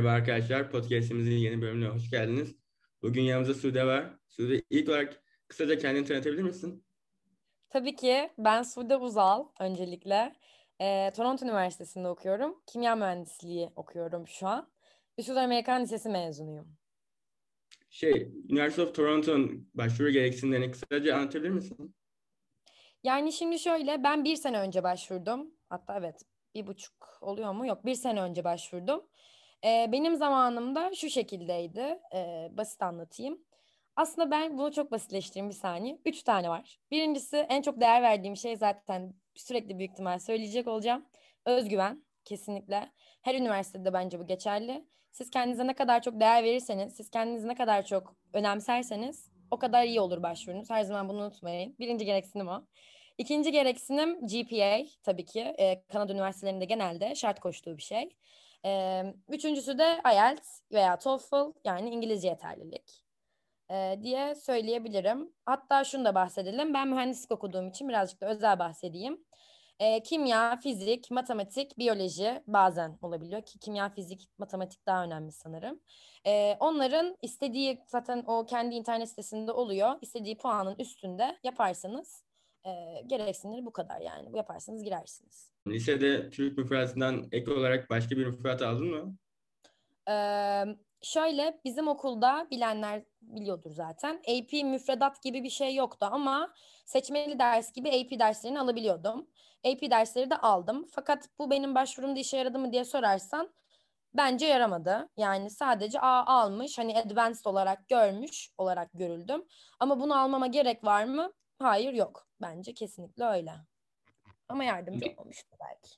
Merhaba arkadaşlar, podcast'imizin yeni bölümüne hoş geldiniz. Bugün yanımızda Sude var. Sude, ilk olarak kısaca kendini tanıtabilir misin? Tabii ki ben Sude Uzal öncelikle. Toronto Üniversitesi'nde okuyorum. Kimya mühendisliği okuyorum şu an. Üsküdar Amerikan Lisesi mezunuyum. University of Toronto'nun başvuru gereksinimlerini kısaca anlatabilir misin? Yani şimdi şöyle ben bir sene önce başvurdum. Hatta evet 1,5 oluyor mu? Yok, bir sene önce başvurdum. Benim zamanımda şu şekildeydi. Basit anlatayım. Aslında ben bunu çok basitleştireyim bir saniye. Üç tane var. Birincisi en çok değer verdiğim şey zaten sürekli büyük ihtimal söyleyecek olacağım. Özgüven kesinlikle. Her üniversitede bence bu geçerli. Siz kendinize ne kadar çok değer verirseniz, siz kendinizi ne kadar çok önemserseniz o kadar iyi olur başvurunuz. Her zaman bunu unutmayın. Birinci gereksinim o. İkinci gereksinim GPA tabii ki. Kanada üniversitelerinde genelde şart koştuğu bir şey. Üçüncüsü de IELTS veya TOEFL yani İngilizce yeterlilik diye söyleyebilirim. Hatta şunu da bahsedelim. Ben mühendislik okuduğum için birazcık da özel bahsedeyim. Kimya, fizik, matematik, biyoloji bazen olabiliyor ki kimya, fizik, matematik daha önemli sanırım. Onların istediği zaten o kendi internet sitesinde oluyor. İstediği puanın üstünde yaparsanız gereksinleri bu kadar yani. Bu yaparsanız girersiniz. Lisede Türk müfredatından ek olarak başka bir müfredat aldın mı? Ee, Şöyle bizim okulda bilenler biliyordur zaten. AP müfredat gibi bir şey yoktu ama seçmeli ders gibi AP derslerini alabiliyordum. AP dersleri de aldım. Fakat bu benim başvurumda işe yaradı mı diye sorarsan bence yaramadı. Yani sadece A almış, hani advanced olarak görmüş olarak görüldüm. Ama bunu almama gerek var mı? Hayır, yok. Bence kesinlikle öyle. Ama yardımcı Okey, olmamıştı belki.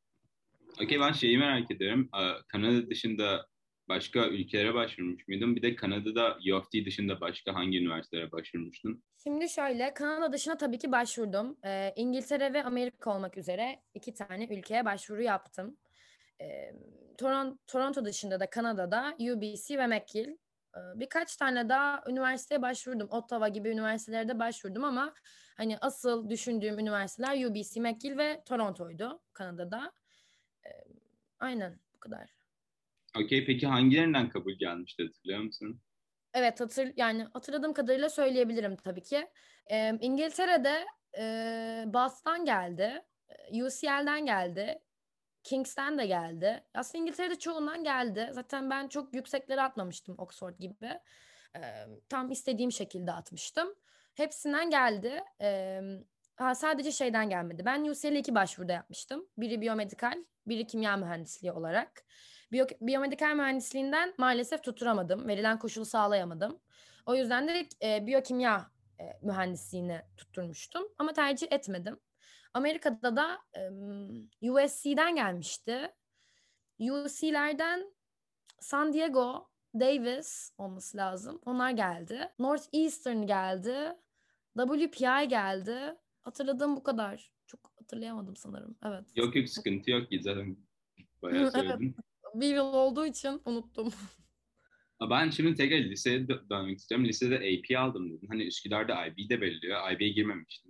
ben şeyi merak ediyorum. Kanada dışında başka ülkelere başvurmuş muydun? Bir de Kanada'da U of T dışında başka hangi üniversitelere başvurmuştun? Şimdi şöyle Kanada dışına tabii ki başvurdum. İngiltere ve Amerika olmak üzere iki tane ülkeye başvuru yaptım. Toronto dışında da Kanada'da UBC ve McGill. Birkaç tane daha üniversiteye başvurdum. Ottawa gibi üniversitelere de başvurdum ama hani asıl düşündüğüm üniversiteler UBC, McGill ve Toronto'ydu Kanada'da. Ee, aynen bu kadar. Okey, peki hangilerinden kabul gelmişti hatırlıyor musun? Evet, yani hatırladığım kadarıyla söyleyebilirim tabii ki. İngiltere'de Bath'tan geldi, UCL'den geldi, Kings'ten de geldi. Aslında İngiltere'de çoğundan geldi. Zaten ben çok yükseklere atmamıştım Oxford gibi. Tam istediğim şekilde atmıştım. Hepsinden geldi. Sadece şeyden gelmedi. Ben UCL'e iki başvuruda yapmıştım. Biri biyomedikal, biri kimya mühendisliği olarak. Biyomedikal mühendisliğinden maalesef tutturamadım. Verilen koşulu sağlayamadım. O yüzden de biyokimya mühendisliğini tutturmuştum. Ama tercih etmedim. Amerika'da da USC'den gelmişti. UC'lerden San Diego, Davis olması lazım. Onlar geldi. Northeastern geldi. WPI geldi. Hatırladığım bu kadar. Çok hatırlayamadım sanırım. Evet. Yok yok, sıkıntı yok ki zaten bayağı Evet. söyledin. Bir yıl olduğu için unuttum. Ben şimdi tekrar liseye dönmek istiyorum. Lisede AP aldım dedin. Hani Üsküdar'da IB de belirliyor. IB'ye girmemiştim.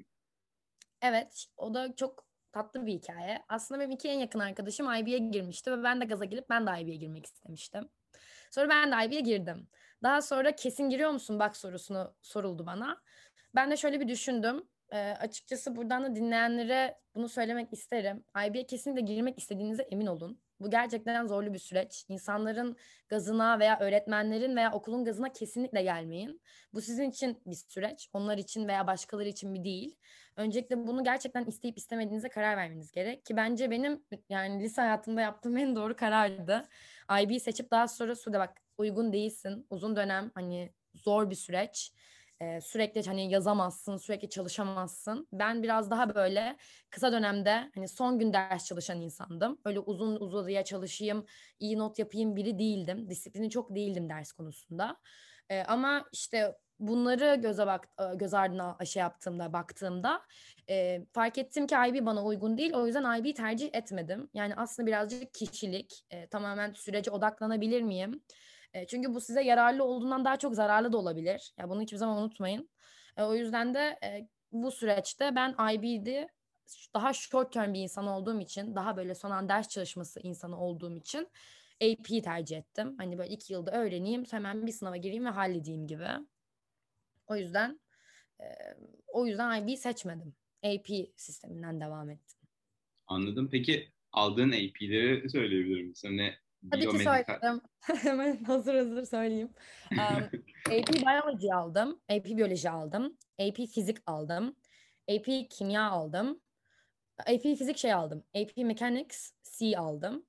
Evet, o da çok tatlı bir hikaye. Aslında benim iki en yakın arkadaşım IB'ye girmişti ve ben de gaza gelip ben de IB'ye girmek istemiştim. Sonra ben de IB'ye girdim. Daha sonra kesin giriyor musun bak sorusunu soruldu bana. Ben de şöyle bir düşündüm. Açıkçası buradan da dinleyenlere bunu söylemek isterim. IB'ye kesinlikle girmek istediğinize emin olun. Bu gerçekten zorlu bir süreç. İnsanların gazına veya öğretmenlerin veya okulun gazına kesinlikle gelmeyin. Bu sizin için bir süreç. Onlar için veya başkaları için bir değil. Öncelikle bunu gerçekten isteyip istemediğinize karar vermeniz gerek. Ki bence benim yani lise hayatımda yaptığım en doğru karardı. IB seçip daha sonra Sude bak uygun değilsin. Uzun dönem hani zor bir süreç. Sürekli hani yazamazsın, sürekli çalışamazsın. Ben biraz daha böyle kısa dönemde hani son gün ders çalışan insandım. Öyle uzun uzadıya çalışayım, iyi not yapayım biri değildim. Disiplini çok değildim ders konusunda. Ama işte bunları göz ardına şey yaptığımda baktığımda fark ettim ki IB bana uygun değil. O yüzden IB tercih etmedim. Yani aslında birazcık kişilik, tamamen sürece odaklanabilir miyim? Çünkü bu size yararlı olduğundan daha çok zararlı da olabilir. Ya bunu hiçbir zaman unutmayın. O yüzden de bu süreçte ben IB'di daha short term bir insan olduğum için, daha böyle son an ders çalışması insanı olduğum için AP'yi tercih ettim. Hani böyle 2 yılda öğreneyim, hemen bir sınava gireyim ve halledeyim gibi. O yüzden e, IB seçmedim. AP sisteminden devam ettim. Anladım. Peki aldığın AP'leri söyleyebilir misin? Ne Tabii ki biyomedikal? söyledim. Hemen hazır söyleyeyim. AP Biology aldım. AP Biyoloji aldım. AP Fizik aldım. AP Kimya aldım. AP Fizik aldım. AP Mechanics C aldım.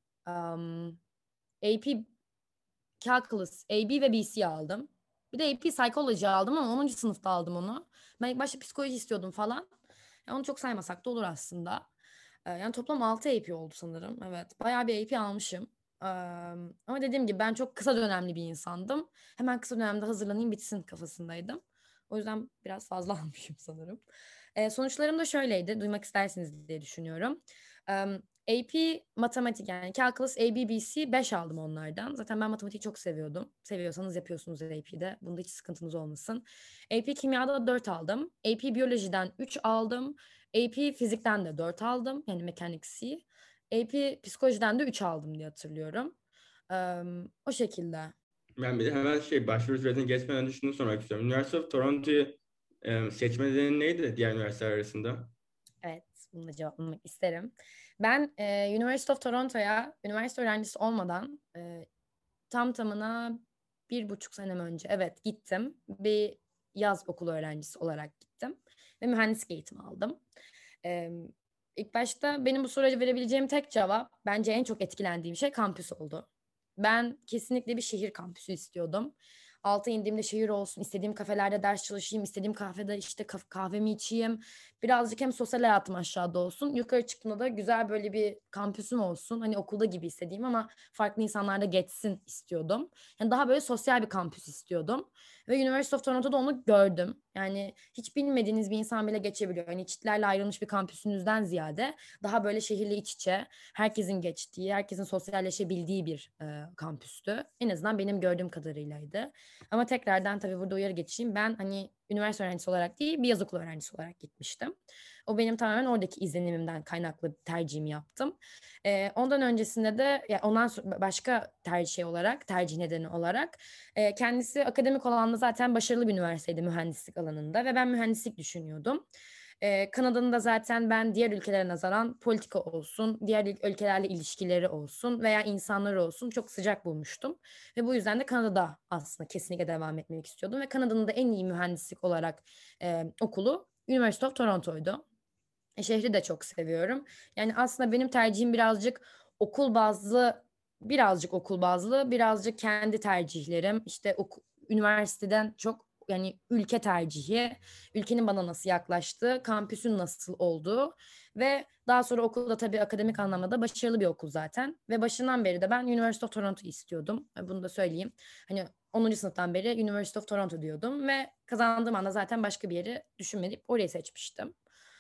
AP Calculus, AB ve BC aldım. Bir de AP Psychology aldım ama 10. sınıfta aldım onu. Ben ilk başta psikoloji istiyordum falan. Onu çok saymasak da olur aslında. Yani toplam 6 AP oldu sanırım. Evet. Bayağı bir AP almışım. Ama dediğim gibi ben çok kısa dönemli bir insandım. Hemen kısa dönemde hazırlanayım bitsin kafasındaydım. O yüzden biraz fazla almışım sanırım. Sonuçlarım da şöyleydi. Duymak istersiniz diye düşünüyorum. AP matematik yani calculus ABBC 5 aldım onlardan. Zaten ben matematiği çok seviyordum. Seviyorsanız yapıyorsunuz AP'de. Bunda hiç sıkıntınız olmasın. AP kimyada 4 aldım. AP biyolojiden 3 aldım. AP fizikten de 4 aldım. Yani mekanik C. AP psikolojiden de 3 aldım diye hatırlıyorum. O şekilde. Ben bir de hemen başvuru sürecine geçmeden önce şunu sormak istiyorum. University of Toronto'yu seçme nedeni neydi diğer üniversiteler arasında? Evet, bunu da cevaplamak isterim. Ben University of Toronto'ya üniversite öğrencisi olmadan tam tamına 1,5 senem önce evet gittim. Bir yaz okulu öğrencisi olarak gittim ve mühendislik eğitimi aldım. Ee, ilk başta benim bu soruya verebileceğim tek cevap bence en çok etkilendiğim şey kampüs oldu. Ben kesinlikle bir şehir kampüsü istiyordum. Alta indiğimde şehir olsun, istediğim kafelerde ders çalışayım, istediğim kafede işte kahvemi içeyim. Birazcık hem sosyal hayatım aşağıda olsun. Yukarı çıktığımda da güzel böyle bir kampüsüm olsun. Hani okulda gibi istediğim ama farklı insanlar da geçsin istiyordum. Yani daha böyle sosyal bir kampüs istiyordum. Ve University of Toronto'da onu gördüm. Yani hiç bilmediğiniz bir insan bile geçebiliyor. Hani çitlerle ayrılmış bir kampüsünüzden ziyade daha böyle şehirle iç içe, herkesin geçtiği, herkesin sosyalleşebildiği bir kampüstü. En azından benim gördüğüm kadarıylaydı. Ama tekrardan tabii burada uyarı geçeyim. Ben hani üniversite öğrencisi olarak değil, bir yaz okulu öğrencisi olarak gitmiştim. O benim tamamen oradaki izlenimimden kaynaklı tercihimi yaptım. Ondan öncesinde de ya ondan sonra başka tercih nedeni olarak kendisi akademik alanda zaten başarılı bir üniversiteydi mühendislik alanında ve ben mühendislik düşünüyordum. Kanada'nın da zaten ben diğer ülkelere nazaran politika olsun, diğer ülkelerle ilişkileri olsun veya insanları olsun çok sıcak bulmuştum. Ve bu yüzden de Kanada'da aslında kesinlikle devam etmek istiyordum. Ve Kanada'nın da en iyi mühendislik olarak okulu University of Toronto'ydu. Şehri de çok seviyorum. Yani aslında benim tercihim okul bazlı, birazcık okul bazlı, birazcık kendi tercihlerim. İşte üniversiteden çok yani ülke tercihi, ülkenin bana nasıl yaklaştığı, kampüsün nasıl olduğu ve daha sonra okulda tabii akademik anlamda da başarılı bir okul zaten. Ve başından beri de ben University of Toronto istiyordum. Bunu da söyleyeyim. Hani 10. sınıftan beri University of Toronto diyordum ve kazandığım anda zaten başka bir yeri düşünmeyip orayı seçmiştim.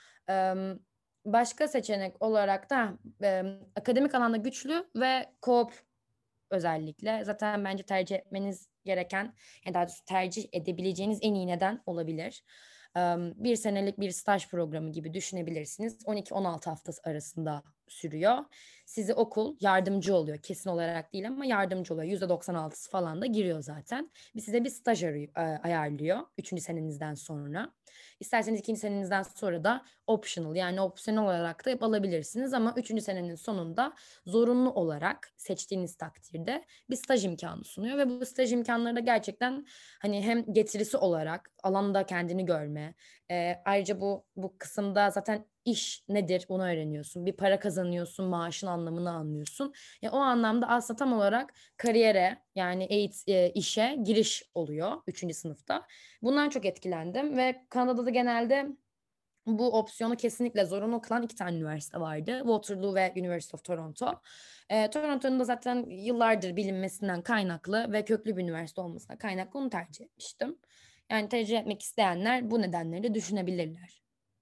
Başka seçenek olarak da akademik alanda güçlü ve co-op özellikle. Zaten bence tercih etmeniz gereken, yani daha doğrusu tercih edebileceğiniz en iyi neden olabilir. Bir senelik bir staj programı gibi düşünebilirsiniz. 12-16 haftası arasında sürüyor. Sizi okul yardımcı oluyor. Kesin olarak değil ama yardımcı oluyor. %96'sı falan da giriyor zaten. Size bir staj ayarlıyor 3. senenizden sonra. İsterseniz 2. senenizden sonra da optional yani opsiyonel olarak da alabilirsiniz ama 3. senenin sonunda zorunlu olarak seçtiğiniz takdirde bir staj imkanı sunuyor ve bu staj imkanları da gerçekten hani hem getirisi olarak alanda kendini görme, ayrıca bu kısımda zaten iş nedir onu öğreniyorsun. Bir para kazanıyorsun, maaşın anlamını anlıyorsun. O anlamda aslında tam olarak kariyere yani işe giriş oluyor 3. sınıfta. Bundan çok etkilendim ve Kanada'da da genelde bu opsiyonu kesinlikle zorunlu kılan 2 tane üniversite vardı. Waterloo ve University of Toronto. Toronto'nun da zaten yıllardır bilinmesinden kaynaklı ve köklü bir üniversite olmasına kaynaklı onu tercih etmiştim. Yani tercih etmek isteyenler bu nedenleri düşünebilirler.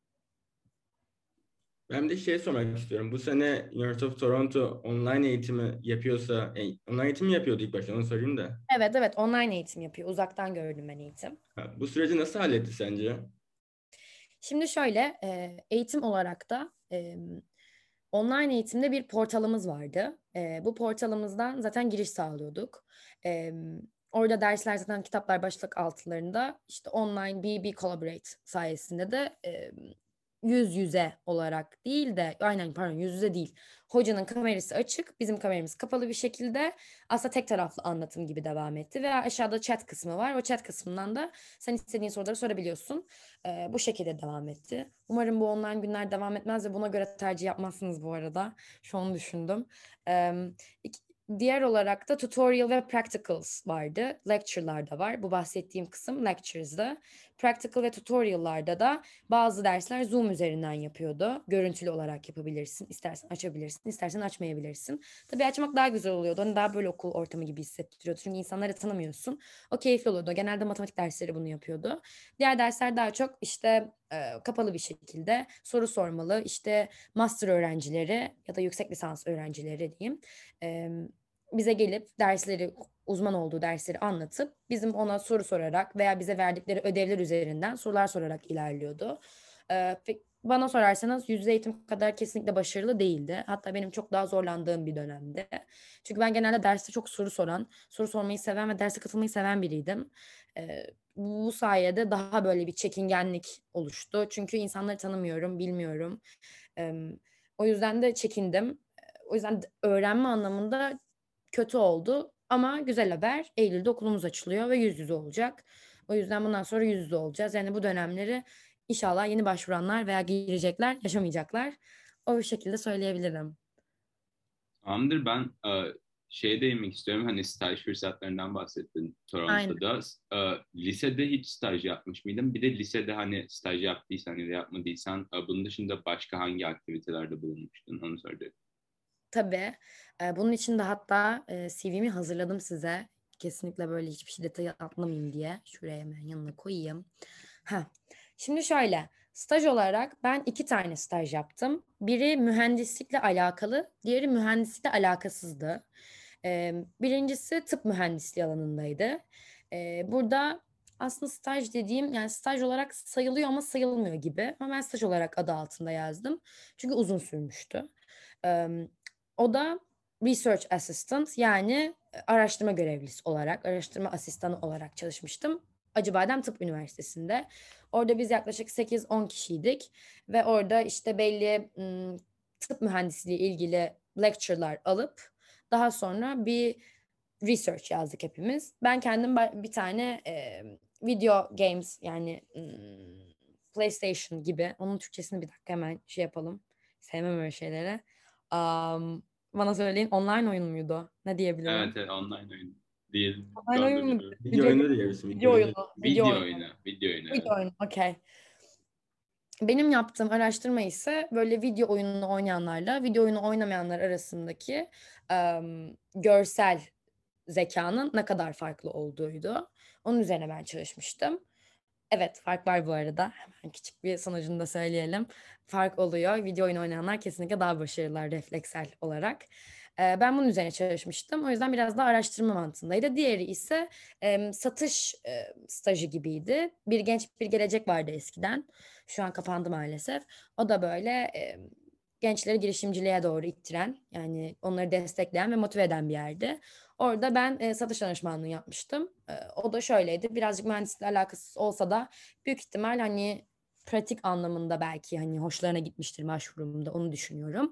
Ben de sormak istiyorum. Bu sene University of Toronto online eğitimi yapıyorsa, online eğitim mi yapıyordu ilk başta onu sorayım da. Evet online eğitim yapıyor. Uzaktan gördüm ben eğitim. Bu süreci nasıl halletti sence? Şimdi şöyle eğitim olarak da online eğitimde bir portalımız vardı. Bu portalımızdan zaten giriş sağlıyorduk. Ee, Orada dersler zaten kitaplar başlık altlarında işte online BB Collaborate sayesinde de yüz yüze olarak değil de aynen pardon yüz yüze değil. Hocanın kamerası açık, bizim kameramız kapalı bir şekilde aslında tek taraflı anlatım gibi devam etti ve aşağıda chat kısmı var. O chat kısmından da sen istediğin soruları sorabiliyorsun. Bu şekilde devam etti. Umarım bu online günler devam etmez ve buna göre tercih yapmazsınız bu arada. Şu an düşündüm. Ee, Diğer olarak da tutorial ve practicals vardı. Lecture'lar da var. Bu bahsettiğim kısım lectures'da. Practical ve tutorial'larda da bazı dersler Zoom üzerinden yapıyordu. Görüntülü olarak yapabilirsin. İstersen açabilirsin, istersen açmayabilirsin. Tabii açmak daha güzel oluyordu. Hani daha böyle okul ortamı gibi hissettiriyordu. Çünkü insanları tanımıyorsun. O keyifli oluyordu. Genelde matematik dersleri bunu yapıyordu. Diğer dersler daha çok işte kapalı bir şekilde soru sormalı. İşte master öğrencileri ya da yüksek lisans öğrencileri diyeyim. E, Bize gelip dersleri uzman olduğu dersleri anlatıp bizim ona soru sorarak veya bize verdikleri ödevler üzerinden sorular sorarak ilerliyordu. Bana sorarsanız yüz yüze eğitim kadar kesinlikle başarılı değildi. Hatta benim çok daha zorlandığım bir dönemde. Çünkü ben genelde derste çok soru soran, soru sormayı seven ve derse katılmayı seven biriydim. Bu sayede daha böyle bir çekingenlik oluştu. Çünkü insanları tanımıyorum, bilmiyorum. O yüzden de çekindim. O yüzden öğrenme anlamında kötü oldu. Ama güzel haber, Eylül'de okulumuz açılıyor ve yüz yüze olacak. O yüzden bundan sonra yüz yüze olacağız. Yani bu dönemleri inşallah yeni başvuranlar veya girecekler yaşamayacaklar. O şekilde söyleyebilirim. Tamamdır. Ben şeye değinmek istiyorum. Hani staj fırsatlarından bahsettin Aynen. Toronto'da. Lisede hiç staj yapmış mıydın? Bir de lisede hani staj yaptıysan ya da yapmadıysan bunun dışında başka hangi aktivitelerde bulunmuştun? Onu söyle. Tabii. Bunun için de hatta CV'mi hazırladım size. Kesinlikle böyle hiçbir şey detayı atlamayayım diye. Şuraya hemen yanına koyayım. Ha. Şimdi şöyle. Staj olarak ben 2 tane staj yaptım. Biri mühendislikle alakalı, diğeri mühendislikle alakasızdı. Birincisi tıp mühendisliği alanındaydı. Burada aslında staj dediğim yani staj olarak sayılıyor ama sayılmıyor gibi. Ama ben staj olarak adı altında yazdım. Çünkü uzun sürmüştü. O da research assistant yani araştırma görevlisi olarak, araştırma asistanı olarak çalışmıştım. Acıbadem Tıp Üniversitesi'nde. Orada biz yaklaşık 8-10 kişiydik ve orada işte belli tıp mühendisliği ilgili lecture'lar alıp daha sonra bir research yazdık hepimiz. Ben kendim bir tane video games yani PlayStation gibi. Onun Türkçesini bir dakika hemen şey yapalım. Sevmem öyle şeyleri. Bana söyleyin online oyun muydu? Ne diyebilirim? Evet, evet, online oyun değil. Online Ben de oyun mu? biliyorum. Video Video, oyunu diyebilirsin. Video video oyunu. oyunu. Video Video oyunu. oyunu. Video oyunu, Video evet. oyunu. Okey. Benim yaptığım araştırma ise böyle video oyununu oynayanlarla video oyunu oynamayanlar arasındaki görsel zekanın ne kadar farklı olduğuydu. Onun üzerine ben çalışmıştım. Evet, fark var bu arada. Hemen küçük bir sonucunu da söyleyelim. Fark oluyor. Video oyunu oynayanlar kesinlikle daha başarılılar refleksel olarak. Ben bunun üzerine çalışmıştım. O yüzden biraz daha araştırma mantığındaydı. Diğeri ise satış stajı gibiydi. Bir genç bir gelecek vardı eskiden. Şu an kapandı maalesef. O da böyle gençleri girişimciliğe doğru ittiren, yani onları destekleyen ve motive eden bir yerdi. Orada ben satış danışmanlığı yapmıştım. O da şöyleydi. Birazcık mühendislikle alakasız olsa da büyük ihtimal hani pratik anlamında belki hani hoşlarına gitmiştir başvurumda onu düşünüyorum.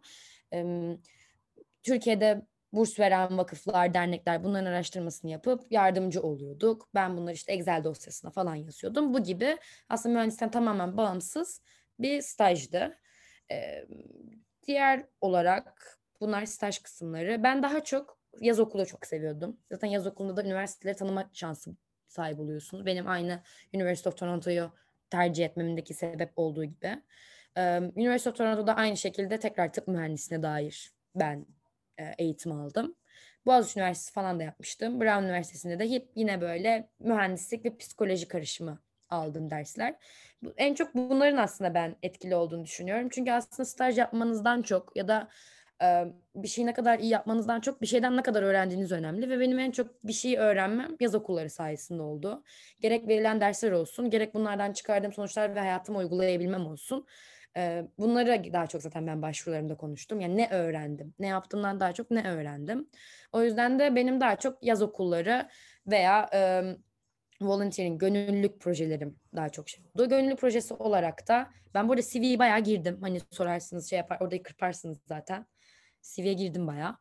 Türkiye'de burs veren vakıflar, dernekler bunların araştırmasını yapıp yardımcı oluyorduk. Ben bunları işte Excel dosyasına falan yazıyordum. Bu gibi aslında mühendisten tamamen bağımsız bir stajdı. Ee, Diğer olarak bunlar staj kısımları. Ben daha çok yaz okulu çok seviyordum. Zaten yaz okulunda da üniversiteleri tanıma şansı sahip oluyorsunuz. Benim aynı University of Toronto'yu tercih etmemdeki sebep olduğu gibi. University of Toronto'da aynı şekilde tekrar tıp mühendisliğine dair ben eğitim aldım. Boğaziçi Üniversitesi falan da yapmıştım. Brown Üniversitesi'nde de hep yine böyle mühendislik ve psikoloji karışımı aldığım dersler. En çok bunların aslında ben etkili olduğunu düşünüyorum. Çünkü aslında staj yapmanızdan çok ya da bir şeyi ne kadar iyi yapmanızdan çok bir şeyden ne kadar öğrendiğiniz önemli ve benim en çok bir şeyi öğrenmem yaz okulları sayesinde oldu. Gerek verilen dersler olsun, gerek bunlardan çıkardığım sonuçlar ve hayatıma uygulayabilmem olsun. Bunlara daha çok zaten ben başvurularımda konuştum. Yani ne öğrendim? Ne yaptığımdan daha çok ne öğrendim? O yüzden de benim daha çok yaz okulları veya volunteering, gönüllülük projelerim daha çok şey oldu. Gönüllülük projesi olarak da ben burada CV'yi bayağı girdim. Hani sorarsınız şey yapar, orayı kırparsınız zaten. CV'ye girdim bayağı.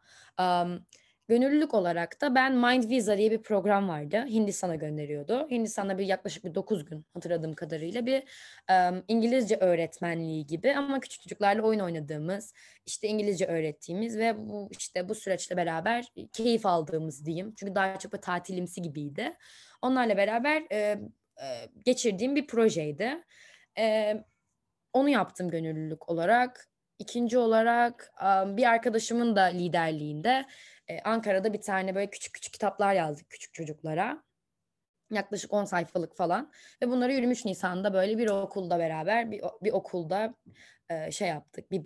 Gönüllülük olarak da ben Mind Visa diye bir program vardı. Hindistan'a gönderiyordu. Hindistan'da yaklaşık bir 9 gün hatırladığım kadarıyla bir İngilizce öğretmenliği gibi ama küçük çocuklarla oyun oynadığımız, işte İngilizce öğrettiğimiz ve bu süreçle beraber keyif aldığımız diyeyim. Çünkü daha çok bir tatilimsi gibiydi. Onlarla beraber geçirdiğim bir projeydi. E, Onu yaptım gönüllülük olarak. İkinci olarak bir arkadaşımın da liderliğinde Ankara'da bir tane böyle küçük küçük kitaplar yazdık küçük çocuklara. Yaklaşık 10 sayfalık falan. Ve bunları 23 Nisan'da böyle bir okulda beraber bir okulda şey yaptık. Bir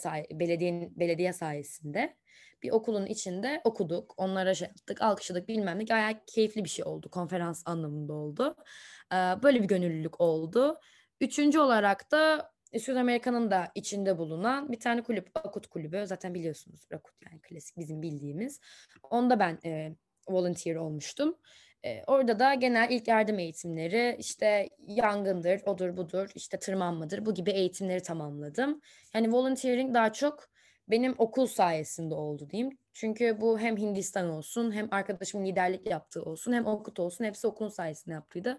belediye sayesinde bir okulun içinde okuduk. Onlara şey yaptık, alkışladık bilmem ne. Gayet keyifli bir şey oldu. Konferans anlamında oldu. Böyle bir gönüllülük oldu. Üçüncü olarak da Süd Amerika'nın da içinde bulunan bir tane kulüp, Akut Kulübü. Zaten biliyorsunuz Akut yani klasik bizim bildiğimiz. Onda ben volunteer olmuştum. Orada da genel ilk yardım eğitimleri, işte yangındır, odur budur, işte tırmanmadır bu gibi eğitimleri tamamladım. Yani volunteering daha çok benim okul sayesinde oldu diyeyim. Çünkü bu hem Hindistan olsun, hem arkadaşımın liderlik yaptığı olsun, hem Okut olsun hepsi okulun sayesinde yaptıydı.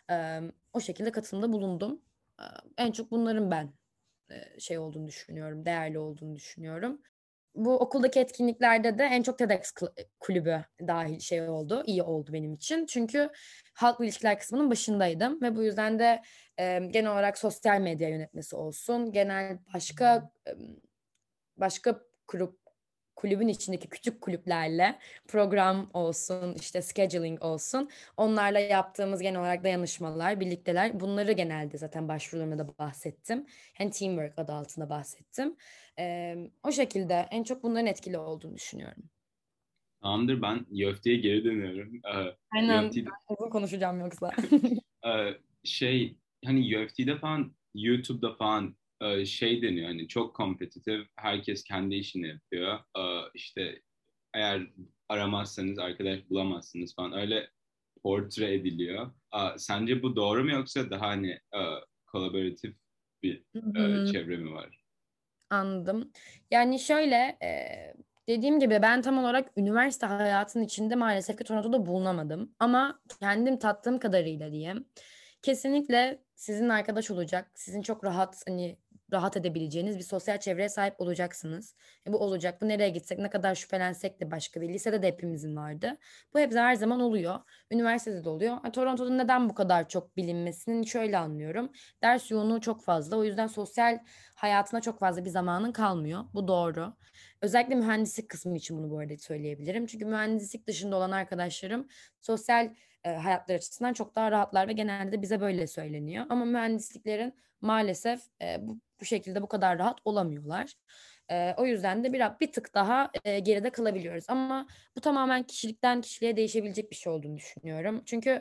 O şekilde katılımda bulundum. En çok bunların ben şey olduğunu düşünüyorum, değerli olduğunu düşünüyorum. Bu okuldaki etkinliklerde de en çok TEDx kulübü dahil şey oldu, iyi oldu benim için. Çünkü halkla ilişkiler kısmının başındaydım ve bu yüzden de genel olarak sosyal medya yönetmesi olsun, genel başka kulübün içindeki küçük kulüplerle program olsun, işte scheduling olsun. Onlarla yaptığımız genel olarak dayanışmalar, birlikteler. Bunları genelde zaten başvurularımda da bahsettim. Yani teamwork adı altında bahsettim. O şekilde en çok bunların etkili olduğunu düşünüyorum. Tamamdır, ben YÖFT'ye geri dönüyorum. Aynen. YÖFT, Ben uzun konuşacağım yoksa. şey hani UFT'de falan YouTube'da falan şey deniyor hani çok kompetitif, herkes kendi işini yapıyor. İşte eğer aramazsanız arkadaş bulamazsınız falan öyle portre ediliyor. Sence bu doğru mu yoksa daha hani kolaboratif bir çevre mi var? Anladım. Yani şöyle dediğim gibi ben tam olarak üniversite hayatının içinde maalesef ki Toronto'da bulunamadım. Ama kendim tattığım kadarıyla diyeyim. Kesinlikle sizin arkadaş olacak. Sizin çok rahat edebileceğiniz bir sosyal çevreye sahip olacaksınız. Bu olacak. Bu nereye gitsek ne kadar şüphelensek de başka bir lisede de hepimizin vardı. Bu hep her zaman oluyor. Üniversitede de oluyor. Toronto'da neden bu kadar çok bilinmesini şöyle anlıyorum. Ders yoğunluğu çok fazla. O yüzden sosyal hayatına çok fazla bir zamanın kalmıyor. Bu doğru. Özellikle mühendislik kısmı için bunu bu arada söyleyebilirim. Çünkü mühendislik dışında olan arkadaşlarım sosyal hayatlar açısından çok daha rahatlar ve genelde de bize böyle söyleniyor. Ama mühendisliklerin maalesef bu şekilde bu kadar rahat olamıyorlar. O yüzden de bir tık daha geride kalabiliyoruz. Ama bu tamamen kişilikten kişiliğe değişebilecek bir şey olduğunu düşünüyorum. Çünkü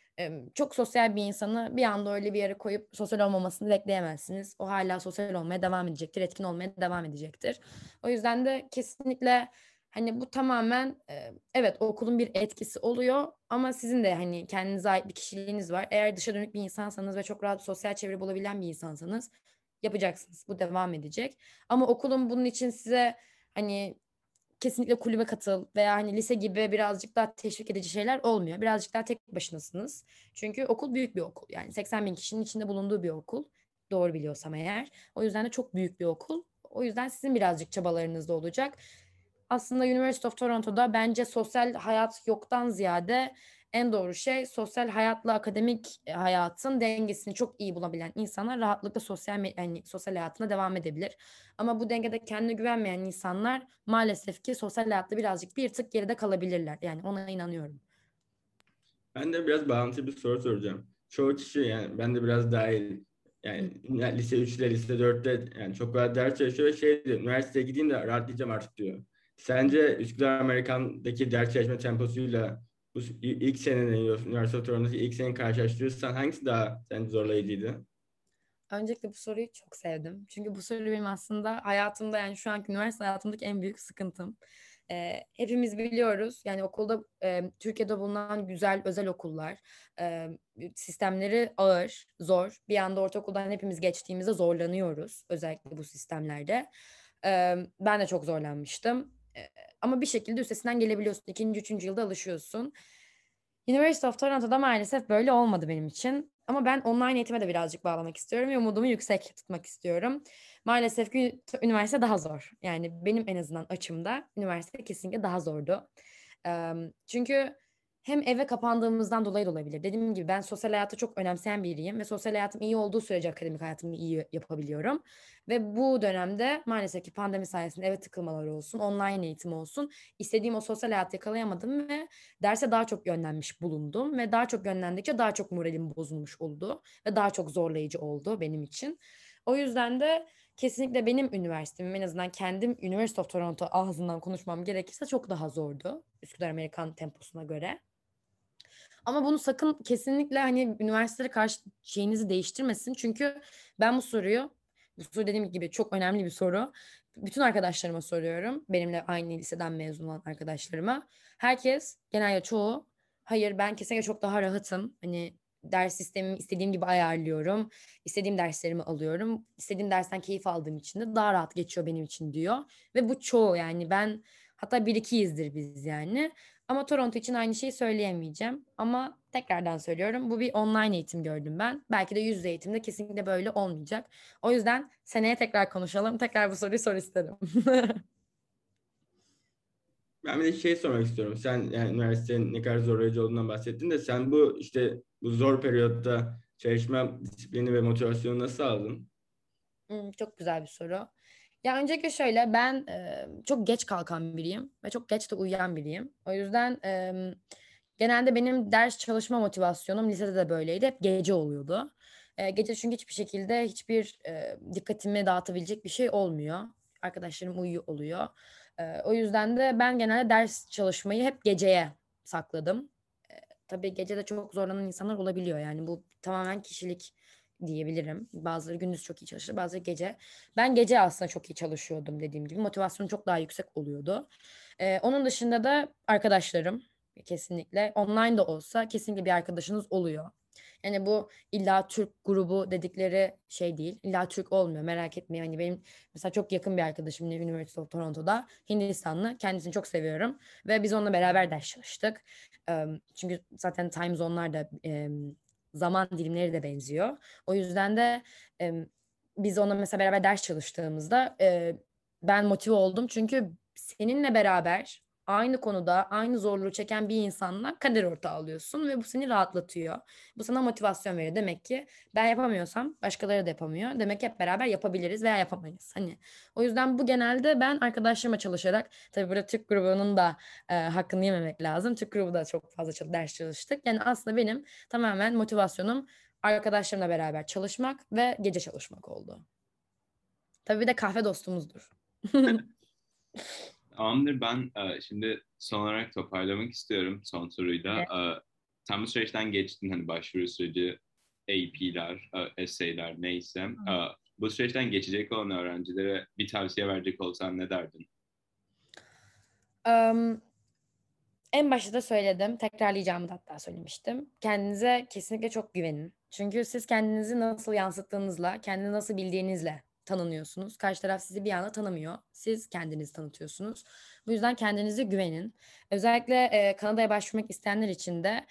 çok sosyal bir insanı bir anda öyle bir yere koyup sosyal olmamasını bekleyemezsiniz. O hala sosyal olmaya devam edecektir, etkin olmaya devam edecektir. O yüzden de kesinlikle hani bu tamamen evet okulun bir etkisi oluyor ama sizin de hani kendinize ait bir kişiliğiniz var. Eğer dışa dönük bir insansanız ve çok rahat sosyal çevre bulabilen bir insansanız yapacaksınız. Bu devam edecek. Ama okulun bunun için size hani kesinlikle kulübe katıl veya hani lise gibi birazcık daha teşvik edici şeyler olmuyor. Birazcık daha tek başınasınız. Çünkü okul büyük bir okul. Yani 80 bin kişinin içinde bulunduğu bir okul. Doğru biliyorsam eğer. O yüzden de çok büyük bir okul. O yüzden sizin birazcık çabalarınız da olacak. Aslında University of Toronto'da bence sosyal hayat yoktan ziyade en doğru şey sosyal hayatla akademik hayatın dengesini çok iyi bulabilen insanlar rahatlıkla yani sosyal hayatına devam edebilir. Ama bu dengede kendine güvenmeyen insanlar maalesef ki sosyal hayatta birazcık bir tık geride kalabilirler. Yani ona inanıyorum. Ben de biraz bağlantılı bir soru soracağım. Çoğu kişi yani ben de biraz dahil Hı. yani lise 3'te lise 4'te yani çok rahat ders çalışıyor ve şey diyor üniversiteye gideyim de rahatlayacağım artık diyor. Sence Üsküdar Amerikan'daki ders çalışma temposuyla bu ilk senenin Üniversite Toronto'daki ilk seneyi karşılaştırırsan hangisi daha sence zorlayıcıydı? Öncelikle bu soruyu çok sevdim. Çünkü bu soru benim aslında hayatımda, yani şu anki üniversite hayatımdaki en büyük sıkıntım. Hepimiz biliyoruz yani okulda, Türkiye'de bulunan güzel özel okullar e, sistemleri ağır, zor. Bir anda ortaokuldan hepimiz geçtiğimizde zorlanıyoruz özellikle bu sistemlerde. Ben de çok zorlanmıştım. Ama bir şekilde üstesinden gelebiliyorsun. İkinci, üçüncü yılda alışıyorsun. University of Toronto'da maalesef böyle olmadı benim için. Ama ben online eğitime de birazcık bağlamak istiyorum ve umudumu yüksek tutmak istiyorum. Maalesef ki üniversite daha zor. Yani benim en azından açımda üniversite kesinlikle daha zordu. Çünkü hem eve kapandığımızdan dolayı da olabilir. Dediğim gibi ben sosyal hayatı çok önemseyen biriyim ve sosyal hayatım iyi olduğu sürece akademik hayatımı iyi yapabiliyorum. Ve bu dönemde maalesef ki pandemi sayesinde eve tıkılmalar olsun, online eğitim olsun, istediğim o sosyal hayatı yakalayamadım ve derse daha çok yönlenmiş bulundum ve daha çok yönlendikçe daha çok moralim bozulmuş oldu ve daha çok zorlayıcı oldu benim için. O yüzden de kesinlikle benim üniversitemim, en azından kendim University of Toronto ağzından konuşmam gerekirse, çok daha zordu Üsküdar Amerikan temposuna göre. Ama bunu sakın kesinlikle hani üniversitelere karşı şeyinizi değiştirmesin. Çünkü ben bu soru dediğim gibi çok önemli bir soru. Bütün arkadaşlarıma soruyorum. Benimle aynı liseden mezun olan arkadaşlarıma. Herkes, genelde çoğu, hayır ben kesinlikle çok daha rahatım. Hani ders sistemimi istediğim gibi ayarlıyorum. İstediğim derslerimi alıyorum. İstediğim dersten keyif aldığım için de daha rahat geçiyor benim için diyor. Ve bu çoğu, yani ben hatta bir ikiyizdir biz yani. Ama Toronto için aynı şeyi söyleyemeyeceğim. Ama tekrardan söylüyorum, bu bir online eğitim gördüm ben. Belki de yüz yüze eğitimde kesinlikle böyle olmayacak. O yüzden seneye tekrar konuşalım. Tekrar bu soruyu sor isterim. Ben bir de şey sormak istiyorum. Sen yani üniversitenin ne kadar zorlayıcı olduğundan bahsettin de sen bu işte bu zor periyotta çalışma disiplini ve motivasyonu nasıl aldın? Çok güzel bir soru. Ya öncelikle şöyle, ben çok geç kalkan biriyim ve çok geç de uyuyan biriyim. O yüzden genelde benim ders çalışma motivasyonum lisede de böyleydi. Hep gece oluyordu. Gece çünkü hiçbir şekilde hiçbir dikkatimi dağıtabilecek bir şey olmuyor. Arkadaşlarım uyuyor oluyor. O yüzden de ben genelde ders çalışmayı hep geceye sakladım. Tabii gece de çok zorlanan insanlar olabiliyor. Yani bu tamamen kişilik diyebilirim. Bazıları gündüz çok iyi çalışır, bazıları gece. Ben gece aslında çok iyi çalışıyordum dediğim gibi. Motivasyonum çok daha yüksek oluyordu. Onun dışında da arkadaşlarım, kesinlikle online de olsa kesinlikle bir arkadaşınız oluyor. Yani bu illa Türk grubu dedikleri şey değil. İlla Türk olmuyor, merak etmeyin. Hani benim mesela çok yakın bir arkadaşım yine University of Toronto'da, Hindistanlı. Kendisini çok seviyorum. Ve biz onunla beraber ders çalıştık. Çünkü zaten time zone'lar da, zaman dilimleri de benziyor. O yüzden de biz onunla mesela beraber ders çalıştığımızda ben motive oldum. Çünkü seninle beraber aynı konuda aynı zorluğu çeken bir insanla kader ortağı alıyorsun ve bu seni rahatlatıyor. Bu sana motivasyon veriyor. Demek ki ben yapamıyorsam başkaları da yapamıyor. Demek ki hep beraber yapabiliriz veya yapamayız. Hani o yüzden bu genelde ben arkadaşlarıma çalışarak, tabii burada Türk grubunun da hakkını yememek lazım. Türk grubu da çok fazla ders çalıştık. Yani aslında benim tamamen motivasyonum arkadaşlarımla beraber çalışmak ve gece çalışmak oldu. Tabii bir de kahve dostumuzdur. Tamamdır. Ben şimdi son olarak toparlamak istiyorum son soruyla. Evet. Sen bu süreçten geçtin, hani başvuru süreci, AP'ler, essay'ler neyse. Bu süreçten geçecek olan öğrencilere bir tavsiye verecek olsan ne derdin? Am, En başta da söyledim, tekrarlayacağımı da hatta söylemiştim. Kendinize kesinlikle çok güvenin. Çünkü siz kendinizi nasıl yansıttığınızla, kendini nasıl bildiğinizle tanınıyorsunuz. Karşı taraf sizi bir anda tanımıyor. Siz kendinizi tanıtıyorsunuz. Bu yüzden kendinize güvenin. Özellikle Kanada'ya başvurmak isteyenler için de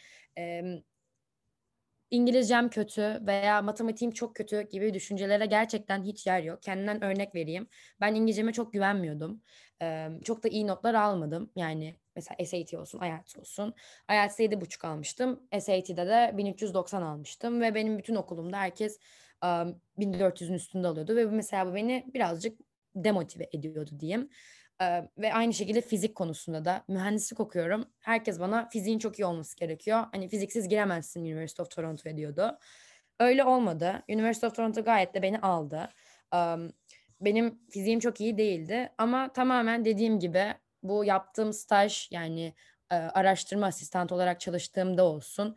İngilizcem kötü veya matematiğim çok kötü gibi düşüncelere gerçekten hiç yer yok. Kendimden örnek vereyim. Ben İngilizceme çok güvenmiyordum. Çok da iyi notlar almadım. Yani mesela SAT olsun, IELTS olsun. IELTS'te 7,5 almıştım. SAT'de de 1390 almıştım. Ve benim bütün okulumda herkes 1400'ün üstünde alıyordu. Ve mesela bu beni birazcık demotive ediyordu diyeyim. Ve aynı şekilde fizik konusunda da, mühendislik okuyorum. Herkes bana fiziğin çok iyi olması gerekiyor. Hani fiziksiz giremezsin University of Toronto'ya diyordu. Öyle olmadı. University of Toronto gayet de beni aldı. Benim fiziğim çok iyi değildi ama tamamen dediğim gibi bu yaptığım staj, yani araştırma asistanı olarak çalıştığımda olsun,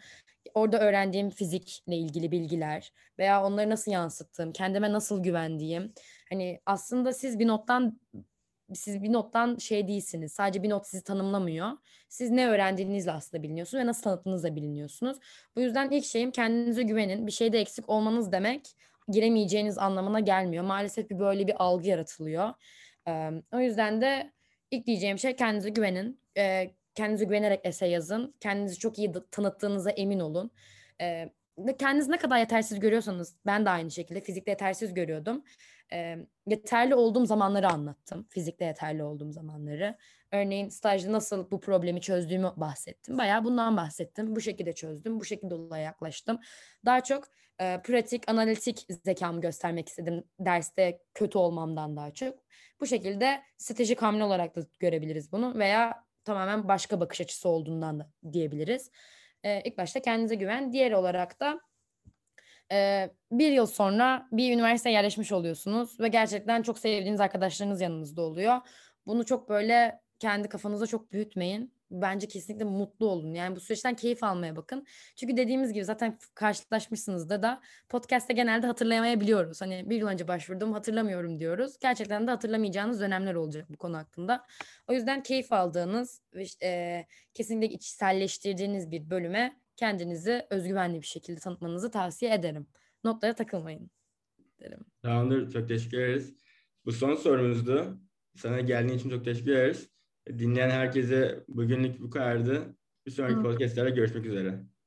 orada öğrendiğim fizikle ilgili bilgiler veya onları nasıl yansıttığım, kendime nasıl güvendiğim. Hani aslında siz bir nottan şey değilsiniz. Sadece bir not sizi tanımlamıyor. Siz ne öğrendiğinizle aslında biliniyorsunuz ve nasıl tanıttığınızla biliniyorsunuz. Bu yüzden ilk şeyim kendinize güvenin. Bir şeyde eksik olmanız demek giremeyeceğiniz anlamına gelmiyor. Maalesef böyle bir algı yaratılıyor. O yüzden de ilk diyeceğim şey kendinize güvenin. Kendinize güvenerek essay yazın. Kendinizi çok iyi tanıttığınıza emin olun. Ve kendinizi ne kadar yetersiz görüyorsanız, ben de aynı şekilde fizikte yetersiz görüyordum. Yeterli olduğum zamanları anlattım. Fizikte yeterli olduğum zamanları. Örneğin stajda nasıl bu problemi çözdüğümü bahsettim. Bayağı bundan bahsettim. Bu şekilde çözdüm. Bu şekilde olaya yaklaştım. Daha çok pratik, analitik zekamı göstermek istedim. Derste kötü olmamdan daha çok. Bu şekilde stratejik hamle olarak da görebiliriz bunu veya tamamen başka bakış açısı olduğundan da diyebiliriz. İlk başta kendinize güven. Diğer olarak da bir yıl sonra bir üniversiteye yerleşmiş oluyorsunuz ve gerçekten çok sevdiğiniz arkadaşlarınız yanınızda oluyor. Bunu çok böyle kendi kafanıza çok büyütmeyin. Bence kesinlikle mutlu olun. Yani bu süreçten keyif almaya bakın. Çünkü dediğimiz gibi zaten karşılaşmışsınızdır da podcast'te genelde hatırlayamayabiliyoruz. Hani bir yıl önce başvurdum hatırlamıyorum diyoruz. Gerçekten de hatırlamayacağınız dönemler olacak bu konu hakkında. O yüzden keyif aldığınız ve kesinlikle içselleştirdiğiniz bir bölüme kendinizi özgüvenli bir şekilde tanıtmanızı tavsiye ederim. Notlara takılmayın derim. Tamamdır. Çok teşekkür ederiz. Bu son sorumuzdu. Sana geldiğin için çok teşekkür ederiz. Dinleyen herkese bugünlük bu kadardı. Bir sonraki podcastlerde görüşmek üzere.